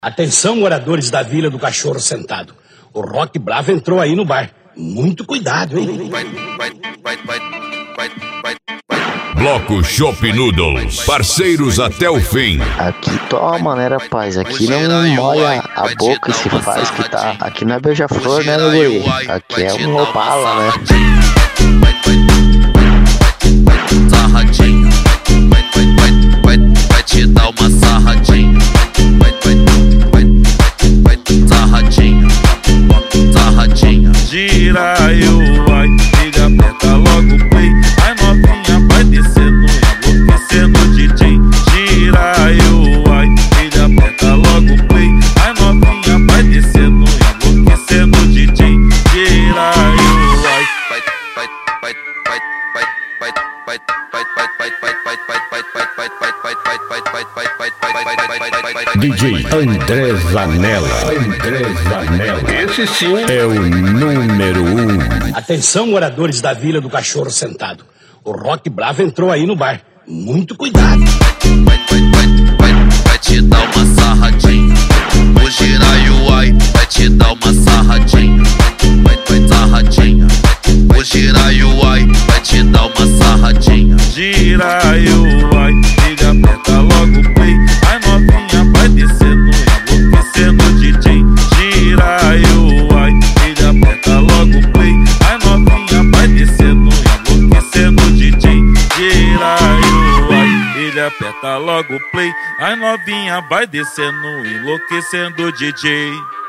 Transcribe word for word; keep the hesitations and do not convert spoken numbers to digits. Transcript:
Atenção, moradores da Vila do Cachorro Sentado. O Rock Bravo entrou aí no bar. Muito cuidado, hein? Vai, vai, vai, vai, vai, vai, vai. Bloco Shop Noodles. Parceiros até o fim. Aqui toma, né, rapaz? Aqui não molha a boca e se faz que tá. Aqui não é beija-flor, né, meu guri? Aqui é um opala, né? Sarradinha. Vai, vai, vai, vai, vai te dar uma sarradinha. Vai, vai, vai, vai, sarradinha. Sarradinha. Gira eu vai, liga, aperta logo o play. Ai novinha vai descendo, enlouquecendo D J. Gira eu vai, liga, aperta logo o play. Ai novinha vai descendo, enlouquecendo D J. Gira eu vai, vai, vai, vai, vai, vai, vai, vai, vai, vai, vai, vai, vai, vai, vai, vai, D J André Zanella. André Zanella. Esse sim é o número um. Atenção, moradores da Vila do Cachorro Sentado. O Rock Bravo entrou aí no bar. Muito cuidado. vai, vai, vai, vai, vai te dar uma sarradinha. O Jiraiuai vai te dar uma sarradinha. Vai, vai, sarradinha. O Jiraiuai vai te dar uma sarradinha. Jiraiuai, liga, aperta logo o play. Ai novinha vai descendo, enlouquecendo D J. Jiraiuai, liga, aperta logo o play. Ai novinha vai descendo, enlouquecendo D J. Jiraiuai, ele aperta logo o play. Ai novinha vai descendo, enlouquecendo D J.